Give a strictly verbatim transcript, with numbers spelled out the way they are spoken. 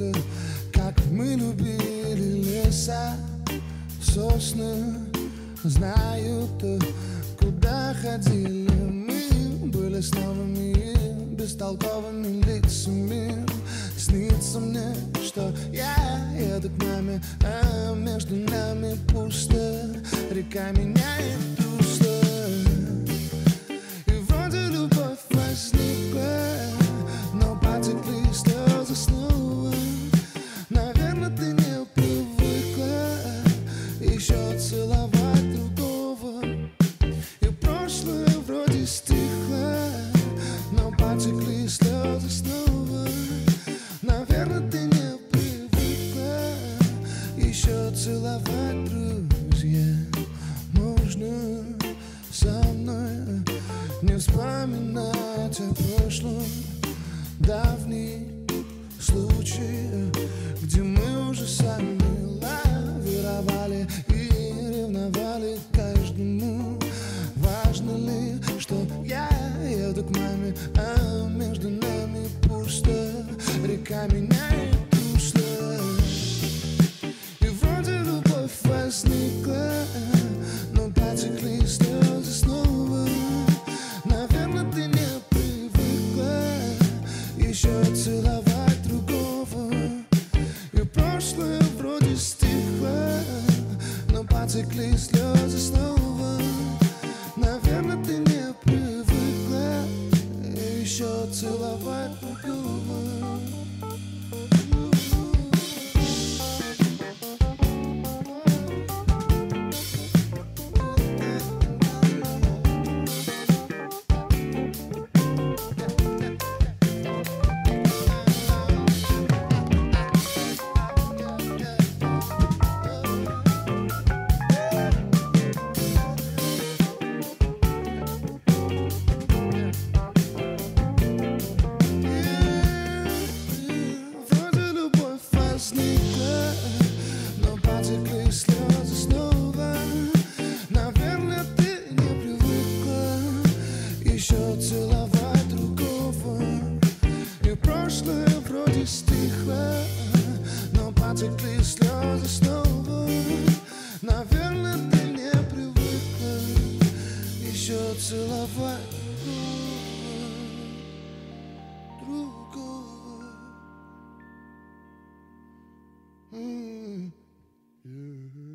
знают, как мы любили леса, сосны, знают, куда ходили мы. Были с новыми бестолковыми лицами. Снится мне, что я еду к маме, а между нами пусто. Река меняет русло, и вроде любовь возникла, но потекли слезы снова. Наверное, ты не привыкла еще целовать другого, и прошлое вроде стихло, но потекли слезы снова. Наверное, ты не привыкла еще целовать, друзья. Можно со мной не вспоминать о прошлом, давний случай, где мы уже сами лавировали и ревновали к каждому. Важно ли, что я еду к маме, а между нами пусто. Река меняет русло, и вроде любовь возникла, но потекли слезы снова. Наверное, ты не привыкла еще целовать другого, и прошлое вроде стихло, но потекли слезы снова. Наверное, ты не привыкла еще целовать другого. Но потекли слезы снова. Наверное, ты не привыкла еще целовать другого, и прошлое вроде стихло, но потекли слезы снова. Наверное, ты не привыкла еще целовать другого. Mm, yeah.